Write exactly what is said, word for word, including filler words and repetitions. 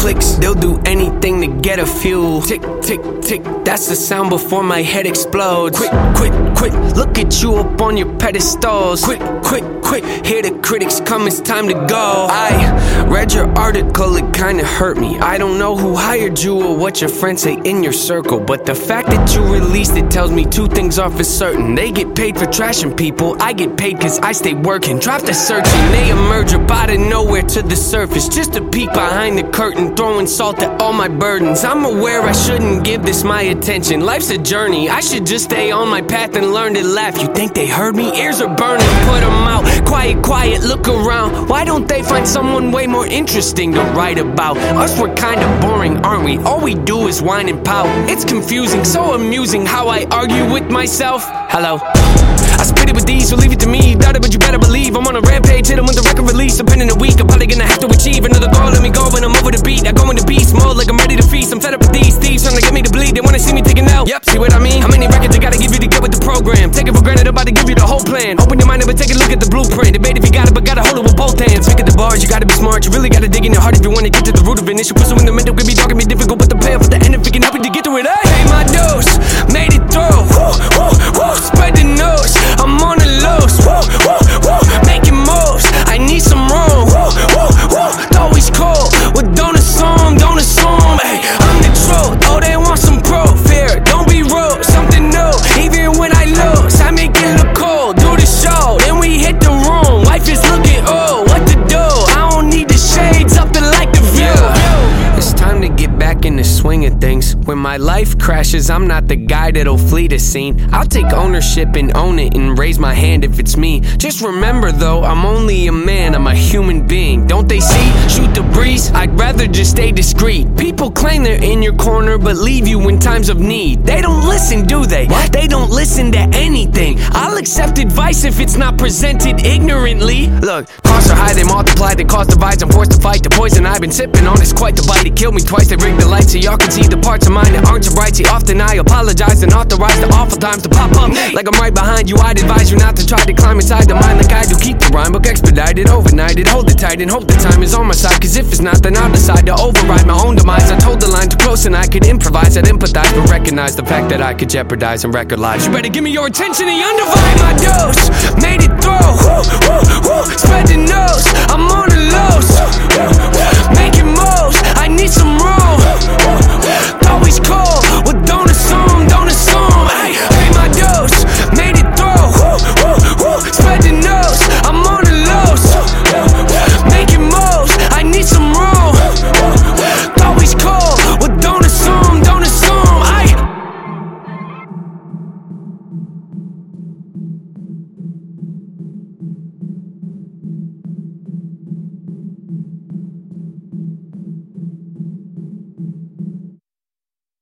clicks. They'll do anything to get a few. Tick, tick, tick, that's the sound before my head explodes. Quick, quick, quick, look at you up on your pedestals. Quick, quick, quick, hear the critics come, it's time to go. I read your article, it kinda hurt me. I don't know who hired you or what your friends say in your circle, but the fact that you released it tells me two things are for certain. They get paid for trashing people, I get paid cause I stay working. Drop the searching, they emerge up out of nowhere to the surface, just to peek behind the curtain, throwing salt at all my burdens. I'm aware I shouldn't give this my attention. Life's a journey, I should just stay on my path and learn to laugh. You think they heard me? Ears are burning, put them out. Quiet, quiet, look around. Why don't they find someone way more interesting to write about? Us, we're kinda boring, aren't we? All we do is whine and pout. It's confusing, so amusing how I argue with myself. Hello. I spit it with these, so leave it to me. Doubt it, but you better believe I'm on a rampage. Hit 'em with the record release. Depending a week, I'm probably gonna have to achieve another goal. Let me go when I'm over the beat. I go into beast mode like I'm ready to feast. I'm fed up with these thieves trying to get me to bleed. They wanna see me taking out. Yep, see what I mean? How many records I gotta give you to get with the program? Take it for granted, I'm about to give you the whole plan. Open your mind up and take a look at the blueprint. Debate if you got it, but gotta hold it with both hands. Pick at the bars, you gotta be smart. You really gotta dig in your heart if you wanna get to the root of it. Issue pursuing the mental could be dark and be difficult, but the payoff at the end if it can help you to get to it. I pay my dues, made it through. Woo, woo, woo, spread the news. I'm on the loose, woo, woo, woo, making moves. I need some room, woo, woo, woo. Always cool, well don't assume, don't assume. Hey, I'm the truth, oh they want some proof. Here, don't be rude, something new. Even when I lose, I make it look cool. Do the show, then we hit the room. Wife is looking, oh, what to do? I don't need the shades up to like the view. It's time to get back in the swing of things. When my life crashes, I'm not the guy that'll flee the scene. I'll take ownership and own it and raise my hand if it's me. Just remember though, I'm only a man, I'm a human being. Don't they see? Shoot the breeze, I'd rather just stay discreet. People claim they're in your corner but leave you in times of need. They don't listen, do they? What? They don't listen to anything. I'll accept advice if it's not presented ignorantly. Look, costs are high, they multiply, they cause divides. I'm forced to fight the poison I've been sipping on. It's quite the bite, it killed me twice. They rigged the lights so y'all can see the parts of mine that aren't so bright. See, often I apologize and authorize the awful times to pop up. Like I'm right behind you, I'd advise you not to try to climb inside the mind like I do. Keep the rhyme book expedited, overnighted, hold it tight and hope the time is on my side. Cause if it's not, then I'll decide to override my own demise. I told the line too close and I could improvise, I'd empathize, but recognize the fact that I could jeopardize and record lives. You better give me your attention and undivided. My dose, made it through, woo, woo, woo, spread the news. I'm on the loose, making moves, I need some room.